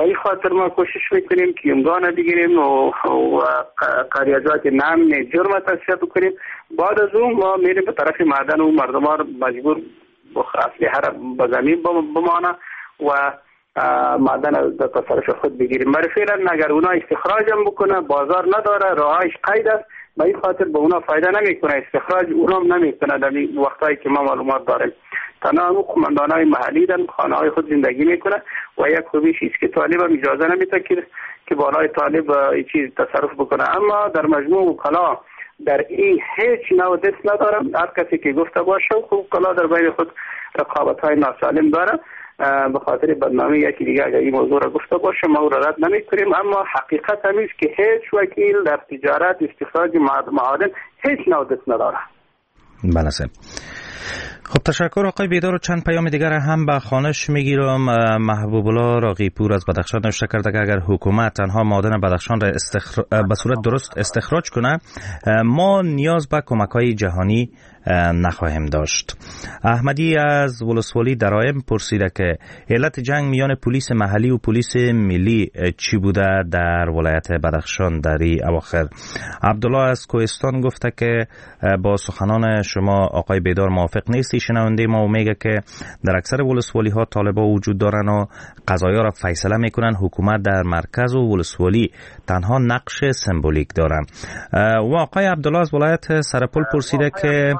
این خاطر ما کوشش میکنیم که یمگان بگیریم و قریجات نام جرم تصفیه کنیم. بعد از اون ما میریم به طرف معدن و مردم ها مجبور اسلحه را به زمین بمانه و معدن از تصرف خود بگیریم. برای فعلا اگر اونا استخراج هم بکنه بازار نداره، راهش قید است، به این خاطر به اونا فایده نمیکنه، استخراج اونا هم نمیکنه در وقتایی که ما معلومات داریم. تنها قماندانای محلی در خانه های خود زندگی میکنه و یک خوبیش است که طالب هم اجازه نمیده که بالای طالب این چیز تصرف بکنه. اما در مجموع وکلا در این هیچ نوع دست ندارم. هر کسی که گفته باشه خوب وکلا در بین خود رقابت های ناسالم داره. به خاطر بدنامی یکی دیگه اگر این موضوع را گفته باشه ما او را رد نمی کنیم، اما حقیقت همیست که هیچ وکیل در تجارت استخراج معادن هیچ نوع دست نداره. بله سه. خب تشکر آقای بیدار. و چند پیام دیگر هم به خوانش میگیرم. محبوب الله راقی پور از بدخشان نوشته کرده که اگر حکومت تنها معادن بدخشان را به صورت درست استخراج کنه ما نیاز به کمک‌های جهانی نخواهیم داشت. احمدی از ولسوالی درایم پرسیده که علت جنگ میان پلیس محلی و پلیس ملی چی بوده در ولایت بدخشان در این اواخر. عبدالله از کوهستان گفته که با سخنان شما آقای بیدار موافق نیستی. شنونده ما میگه که در اکثر ولسوالی ها طالبا وجود دارن و قضایا را فیصله میکنن، حکومت در مرکز و ولسوالی تنها نقش سمبولیک دارن. و آقای عبدالله از ولایت سرپل پرسیده که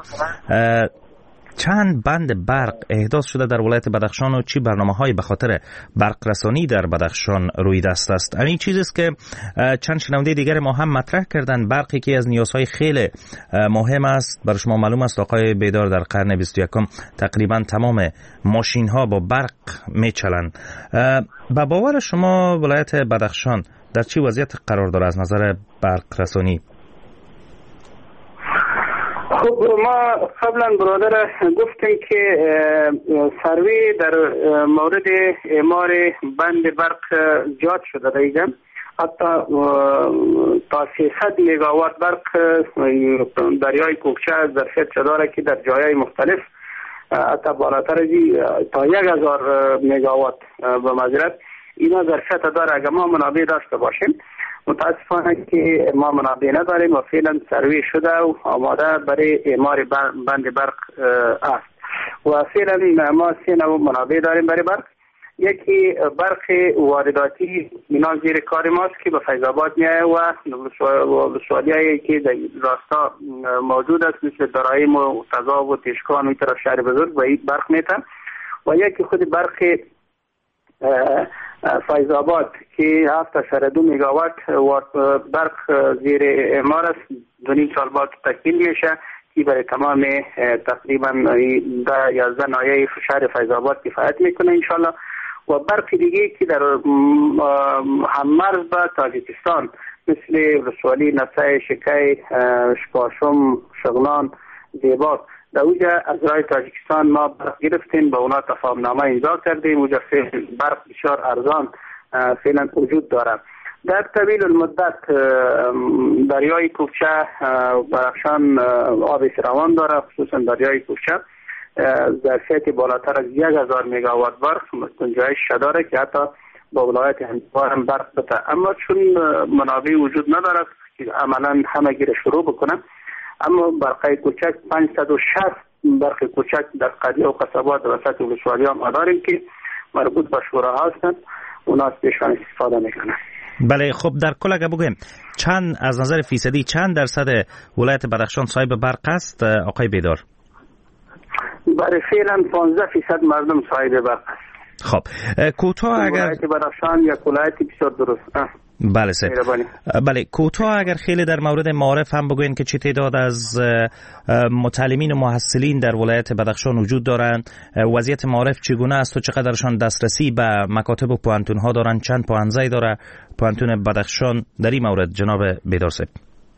چند بند برق احداث شده در ولایت بدخشان و چی برنامه‌هایی به خاطر برق رسانی در بدخشان روی دست است. این چیزی است که چند شنونده دیگر ما هم مطرح کردن. برقی که از نیازهای خیلی مهم است. برای شما معلوم است آقای بیدار در قرن 21 تقریبا تمام ماشین ها با برق میچلن. به باور شما ولایت بدخشان در چی وضعیت قرار داره از نظر برق رسانی؟ خب ما قبلا برادر گفتیم که سروی در مورد اعمار بند برق جات شده دیگه. حتی تا 300 مگاوات برق دریای کوکچه ظرفیت داره که در جایهای مختلف حتی بالاتر تا 1000 مگاوات به معذرت اینا ظرفیت داره. اگر ما منابع داشته باشیم، متاسفانه که ما منابع نداریم و فعلا سروی شده و آماده برای اعمار بند برق است. و فعلا ما 3 نوع منابع داریم برای برق. یکی برق وارداتی اینا زیر کار ماست که به فیض آباد میایه و ولسوالیایی که در راستا موجود است مثل درایم و تزا و تشکان و این طرف شهر بزرگ و این برق میتن. و یکی خود برق فیض آباد که 7.2 مگاوات برق زیر اعمار است. 2.5 سال بعد تکمیل میشه که برای تمام تقریبا 11 ناحیه شهر فیض آباد کفایت میکنه انشالله. و برق دیگه که در هممرز با تاجیکستان مثل ولسوالی نسای، شکی، شپاشم، شغلان، دیباک در اوجا از رای تاجیکستان ما برق گرفتیم، با اونا تفاهم نامه امضا کردیم. اوجا برق بسیار ارزان فعلا وجود داره. در طویل المدت دریای کوکچه بدخشان آب روان داره، خصوصا دریای کوکچه ظرفیت بالاتر از 1000 مگاوات برق گنجایش داره که حتی با ولایت هندوار هم برق بده. اما چون منابع وجود نداره که عملا همه گیر شروع بکنن، اما برقای کوچک 560 برق کوچک در قریه و قصبات وسط ولسوالی هم داریم که مربوط به شوراها هستند، اونا از پیشان استفاده میکنن. بله. خب در کل اگه بگویم چند از نظر فیصدی چند درصد ولایت بدخشان صاحب برق است آقای بیدار؟ برای فعلا 15% مردم صاحب برق است. خب کوتاه اگر ولایت بدخشان یک ولایت بسیار درست. بله سه. بله کوتاه اگر خیلی در مورد معارف هم بگوین که چه تعداد از متعلمین و محصلین در ولایت بدخشان وجود دارند، وضعیت معارف چگونه است و چقدرشان دسترسی به مکاتب و پوهنتون ها دارند، چند پوهنځای داره پوهنتون بدخشان در این مورد جناب بیدار صاحب؟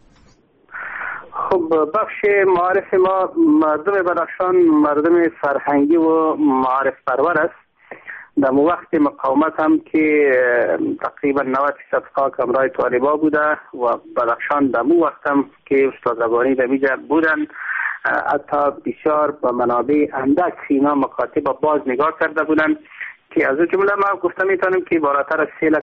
خب بخش معارف ما مردم بدخشان مردم فرهنگی و معارف پرور است. در وقت مقاومت هم که تقریبا 90% خاک امرای طالبا بوده و بدخشان در وقت هم که استاد ربانی در میجا بودن، حتی بسیار با منابع اندک اینا مکاتب باز نگاه کرده بودن که از جمله ما گفته میتونیم که بالاتر از 3